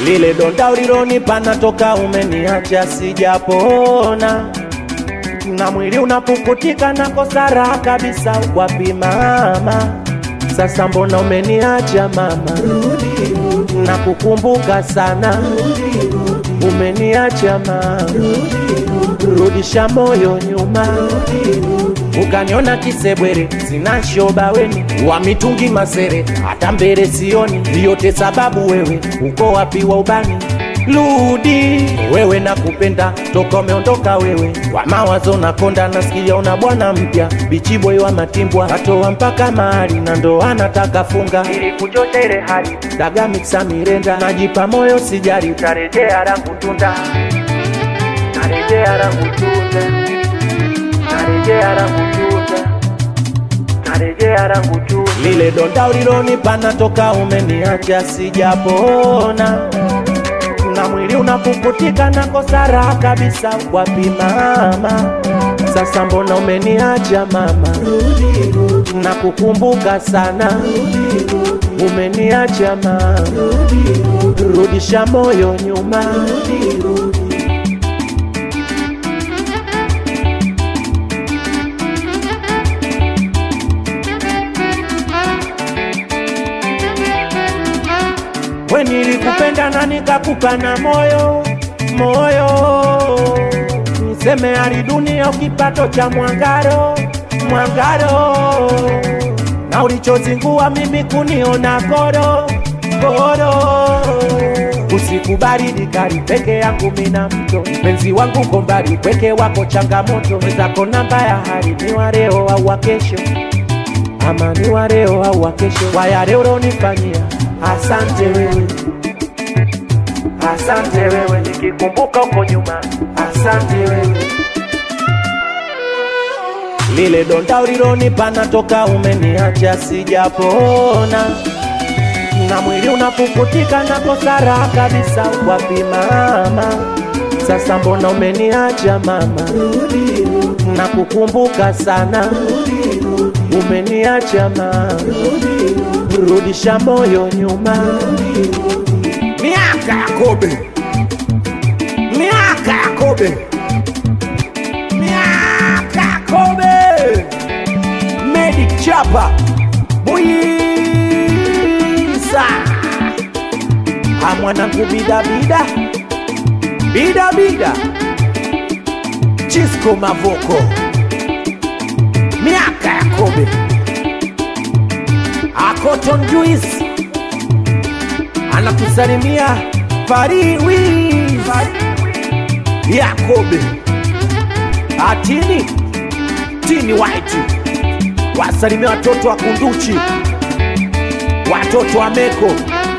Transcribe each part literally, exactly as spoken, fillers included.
Lile donda ulilonipa natoka umeniacha sijapona, na mwili unapukutika na kosa raha kabisa. Wapi mama, sasa mbona umeniacha mama? Rudi, rudi. Na kukumbuka sana, rudi, rudi. Umeniacha mama, rudi, rudi. Rudisha moyo nyuma, rudi, rudi. Ukaniona kisebwere, sina shoba weni, wa mitungi masere, hata mbele sioni. Yote sababu wewe, uko wapi wa ubani? Rudi, wewe nakupenda, toka umeondoka wewe. Wa mawazo na konda, nasikia una bwana mpya. Bichi boy wa matimbwa, atoa mpaka mahali, na ndo anataka funga. Ili kuchosha ile hali, daga mixa mirenda. Najipa moyo sijari, tarejea rangu tunda. Tarejea rangu tunda. Tarejea rangu tunda. Tarejea rangu tunda. Lile donda ulilonipa natoka umeniacha sijapona, na mwili unapukutika na kosa raha kabisa. Wapi mama, sasa mbona umeniacha mama? Rudi, rudi. Na kukumbuka sana, rudi, rudi. Umeniacha mama, rudi, rudi. Rudisha moyo nyuma, rudi, rudi. We nilikupenda na nikakupa na moyo, moyo. Niseme hali dunia ukipato cha mwangaro, mwangaro. Na ulichozingua mimi kuniona koro, koro. Usiku baridi kali peke yangu mina mto, mpenzi wangu kombali peke wako changamoto. Mwezako namba ya hali ni wa leo au wa kesho, ama ni wa leo au wa kesho. Waya leo unifanyia, asante wewe, asante wewe. Nikikumbuka uko nyuma, asante wewe. Lile donda ulilonipa natoka umeniacha sijapona, na mwili unapukutika na kosa raha kabisa. Wapi mama, sasa mbona umeniacha mama? Rudi, rudi. Na kukumbuka sana, rudi, rudi. Umeniacha mama, rudi, rudi. Rudisha moyo nyuma, rudi, rudi. Miaka ya kobe, miaka ya kobe, miaka ya kobe. Medic Chapa Buisa, amwana kubida bida, bida bida. Chisco Mavoko, miaka ya kobe. Cotton Juice anakusalimia Fariwi Yakobe Atini Tini White. Wasalimia watoto wa Kunduchi, watoto wa Meko.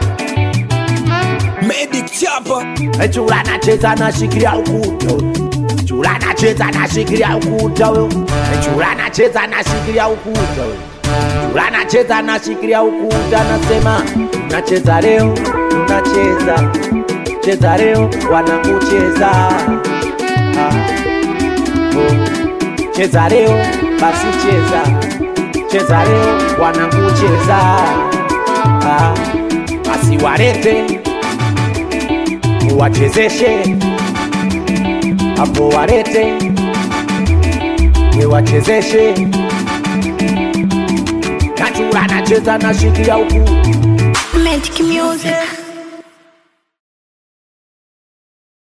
Medic Chapa Chula na cheza na shikilia ukuta, chula na cheza na shikilia ukuta. Chula na cheza na shikilia ukuta, chula na cheza na shikilia ukuta. Nasema tunacheza leo, tunacheza cheza leo, wanakucheza ah. Oh. Cheza leo, basi cheza cheza leo, wanakucheza ah. Basi warete uwachezeshe hapo, warete uwachezeshe. Nachula na cheza na shikilia ukuta. Magic music.